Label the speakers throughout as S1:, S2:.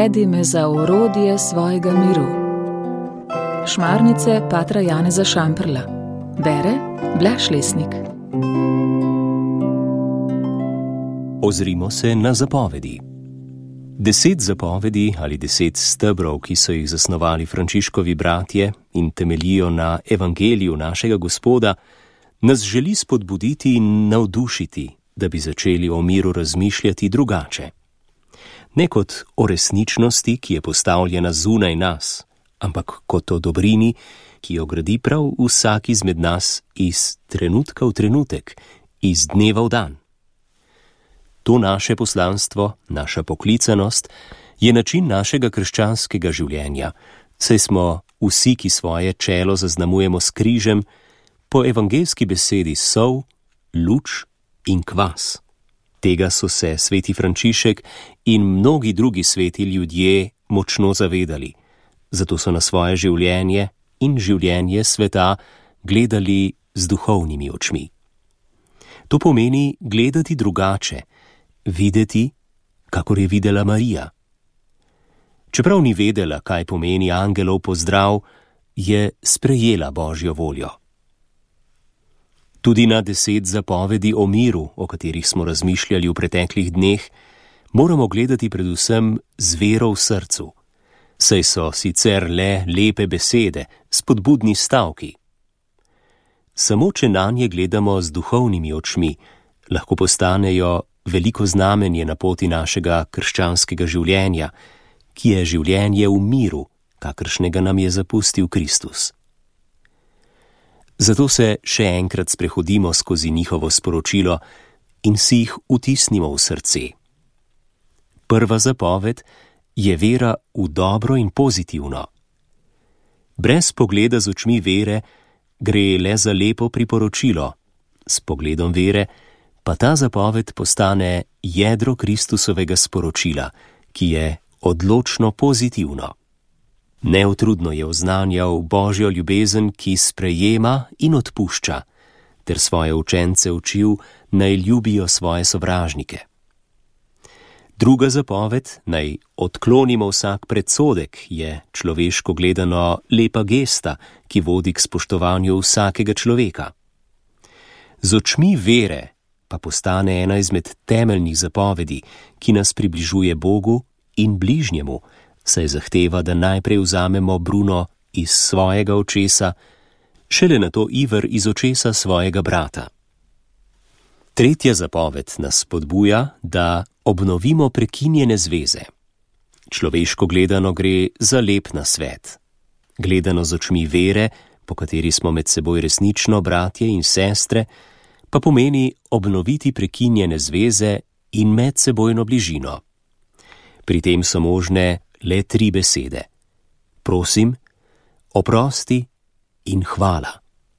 S1: Navedi me za orodje svojega miru. Šmarnice patra Janeza Šamprla. Bere Blaž Lesnik.
S2: Ozrimo se na zapovedi. 10 zapovedi ali 10 stebrov, ki so jih zasnovali Frančiškovi bratje in temeljijo na evangeliju našega Gospoda, nas želi spodbuditi in navdušiti, da bi začeli o miru razmišljati drugače. Ne kot o resničnosti, ki je postavljena zunaj nas, ampak kot o dobrini, ki jo gradi prav vsak izmed nas iz trenutka v trenutek, iz dneva v dan. To naše poslanstvo, naša poklicanost, je način našega krščanskega življenja, saj smo vsi, ki svoje čelo zaznamujemo s križem, po evangeljski besedi sol, luč in kvas. Tega so se sveti Frančišek in mnogi drugi sveti ljudje močno zavedali, zato so na svoje življenje in življenje sveta gledali z duhovnimi očmi. To pomeni gledati drugače, videti, kakor je videla Marija. Čeprav ni vedela, kaj pomeni angelov pozdrav, je sprejela Božjo voljo. Tudi na 10 zapovedi o miru, o katerih smo razmišljali v preteklih dneh, moramo gledati predvsem z vero v srcu, saj so sicer le lepe besede, spodbudni stavki. Samo če nanje gledamo z duhovnimi očmi, lahko postanejo veliko znamenje na poti našega krščanskega življenja, ki je življenje v miru, kakršnega nam je zapustil Kristus. Zato se še enkrat sprehodimo skozi njihovo sporočilo in si jih vtisnimo v srce. Prva zapoved je vera v dobro in pozitivno. Brez pogleda z očmi vere gre le za lepo priporočilo, s pogledom vere pa ta zapoved postane jedro Kristusovega sporočila, ki je odločno pozitivno. Neutrudno je oznanjal Božjo ljubezen, ki sprejema in odpušča, ter svoje učence učil, naj ljubijo svoje sovražnike. Druga zapoved, naj odklonimo vsak predsodek, je človeško gledano lepa gesta, ki vodi k spoštovanju vsakega človeka. Z očmi vere pa postane ena izmed temeljnih zapovedi, ki nas približuje Bogu in bližnjemu, saj zahteva, da najprej vzamemo bruno iz svojega očesa, šele nato iver iz očesa svojega brata. Tretja zapoved nas spodbuja, da obnovimo prekinjene zveze. Človeško gledano gre za lep nasvet. Gledano z očmi vere, po kateri smo med seboj resnično bratje in sestre, pa pomeni obnoviti prekinjene zveze in medsebojno bližino. Pri tem so možne le 3 besede: prosim, oprosti in hvala.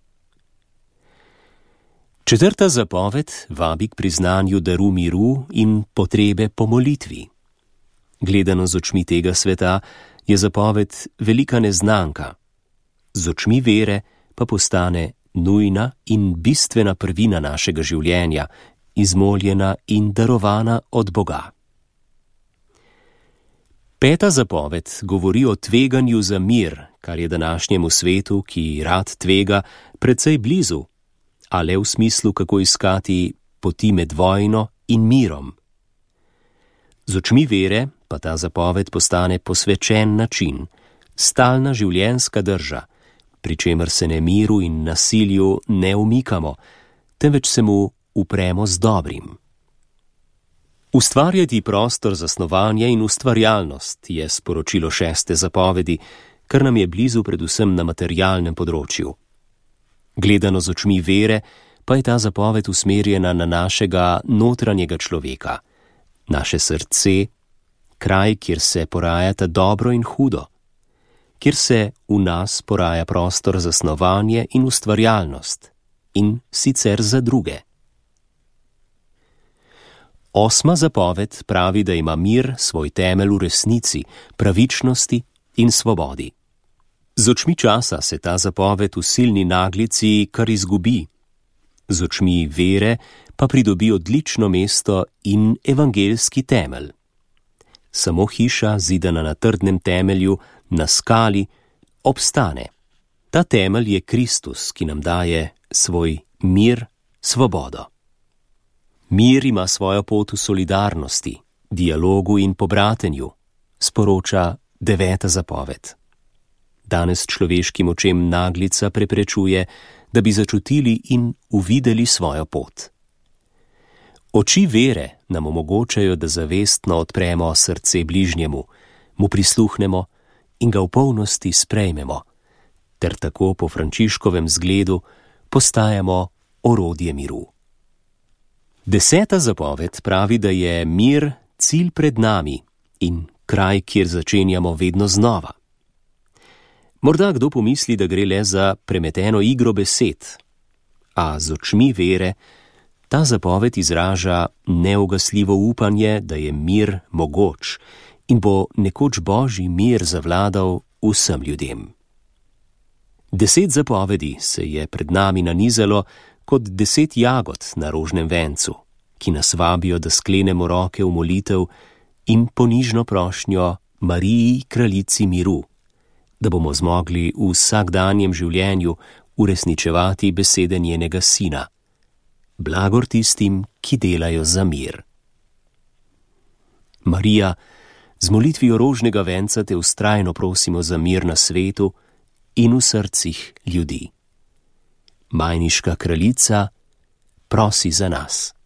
S2: Četrta zapoved vabi k priznanju daru miru in potrebe po molitvi. Gledano z očmi tega sveta je zapoved velika neznanka, z očmi vere pa postane nujna in bistvena prvina našega življenja, izmoljena in darovana od Boga. 5. zapoved govori o tveganju za mir, kar je današnjemu svetu, ki rad tvega, precej blizu, a le v smislu, kako iskati poti med vojno in mirom. Z očmi vere pa ta zapoved postane posvečen način, stalna življenjska drža, pri čemer se ne miru in nasilju ne umikamo, temveč se mu upremo z dobrim. Ustvarjati prostor za snovanje in ustvarjalnost je sporočilo 6. zapovedi, kar nam je blizu predvsem na materialnem področju. Gledano z očmi vere pa je ta zapoved usmerjena na našega notranjega človeka, naše srce, kraj, kjer se porajata dobro in hudo, kjer se v nas poraja prostor za snovanje in ustvarjalnost, in sicer za druge. 8. zapoved pravi, da ima mir svoj temelj v resnici, pravičnosti in svobodi. Z očmi časa se ta zapoved v silni naglici kar izgubi, z očmi vere pa pridobi odlično mesto in evangeljski temelj. samo hiša, zidana na trdnem temelju, na skali, obstane. Ta temelj je Kristus, ki nam daje svoj mir, svobodo. Mir ima svojo pot v solidarnosti, dialogu in pobratenju, sporoča 9. zapoved. Danes človeškim očem naglica preprečuje, da bi začutili in uvideli svojo pot. Oči vere nam omogočajo, da zavestno odpremo srce bližnjemu, mu prisluhnemo in ga v polnosti sprejmemo, ter tako po Frančiškovem zgledu postajamo orodje miru. 10. zapoved pravi, da je mir cilj pred nami in kraj, kjer začenjamo vedno znova. Morda kdo pomisli, da gre le za premeteno igro besed, a z očmi vere ta zapoved izraža neugasljivo upanje, da je mir mogoč in bo nekoč Božji mir zavladal vsem ljudem. 10 zapovedi se je pred nami nanizalo kot 10 jagod na rožnem vencu, ki nas vabijo, da sklenemo roke v molitev in ponižno prošnjo Mariji, kraljici miru, da bomo zmogli v vsakdanjem življenju uresničevati besede njenega sina. Blagor tistim, ki delajo za mir. Marija, z molitvijo rožnega venca te vztrajno prosimo za mir na svetu in v srcih ljudi. Majniška kraljica, prosi za nas.